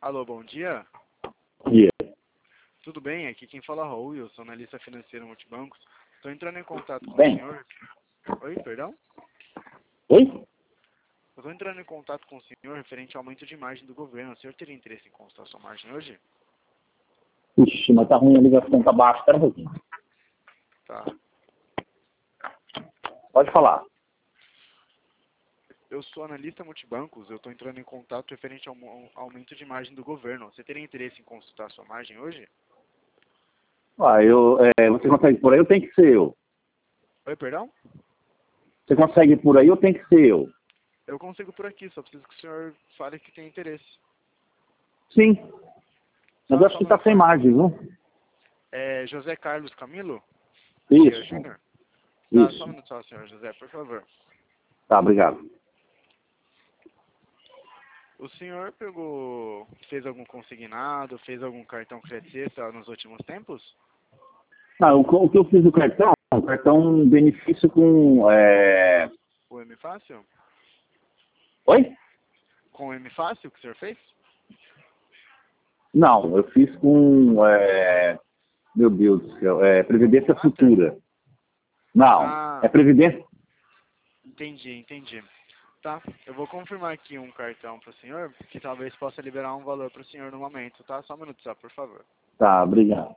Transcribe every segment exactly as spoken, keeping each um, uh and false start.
Alô, bom dia. Bom dia. Tudo bem? Aqui quem fala é Raul, eu sou analista financeiro multibancos. Estou entrando em contato com o Bem. senhor. Oi, perdão? Oi? Eu estou entrando em contato com o senhor referente ao aumento de margem do governo. O senhor teria interesse em consultar sua margem hoje? Ixi, mas tá ruim a ligação, tá baixa. Espera um pouquinho. Tá. Pode falar. Eu sou analista multibancos, eu estou entrando em contato referente ao mo- aumento de margem do governo. Você teria interesse em consultar sua margem hoje? Ah, eu, é, você consegue por aí ou tem que ser eu? Oi, perdão? Você consegue por aí ou tem que ser eu? Eu consigo por aqui, só preciso que o senhor fale que tem interesse. Sim. Mas Só, eu acho só que um tá sem minuto. margem, viu? É José Carlos Camilo? Vieira Isso. Júnior? Tá, só um Isso. minuto só, senhor José, por favor. Tá, obrigado. O senhor pegou, fez algum consignado, fez algum cartão cresceta nos últimos tempos? Ah, o, o que eu fiz no cartão, o cartão benefício com... É... O M Fácil? Oi? Com o M Fácil que o senhor fez? Não, eu fiz com... É... Meu Deus do céu, é Previdência Master? Futura. Não, é Ah, Previdência... entendi, entendi. Tá, eu vou confirmar aqui um cartão para o senhor, que talvez possa liberar um valor para o senhor no momento, tá? Só um minuto só, por favor. Tá, obrigado.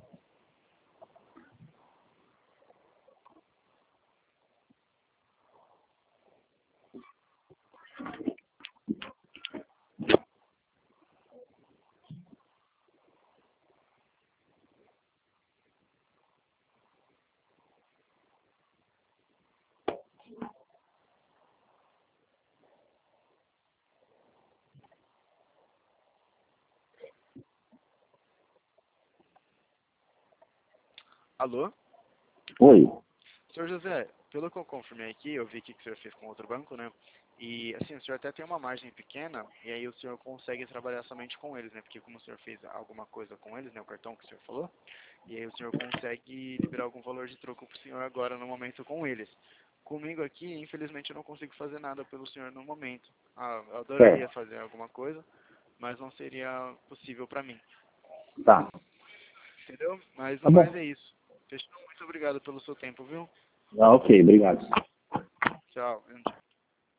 Alô? Oi. senhor José, pelo que eu confirmei aqui, eu vi aqui que o senhor fez com outro banco, né? E, assim, o senhor até tem uma margem pequena, e aí o senhor consegue trabalhar somente com eles, né? Porque como o senhor fez alguma coisa com eles, né? O cartão que o senhor falou, e aí o senhor consegue liberar algum valor de troco pro senhor agora no momento com eles. Comigo aqui, infelizmente, eu não consigo fazer nada pelo senhor no momento. Ah, eu adoraria Certo. fazer alguma coisa, mas não seria possível pra mim. Tá. Entendeu? Mas Tá no mais bom. é isso. Fechou? Muito obrigado pelo seu tempo, viu? Ah, ok, obrigado. Tchau.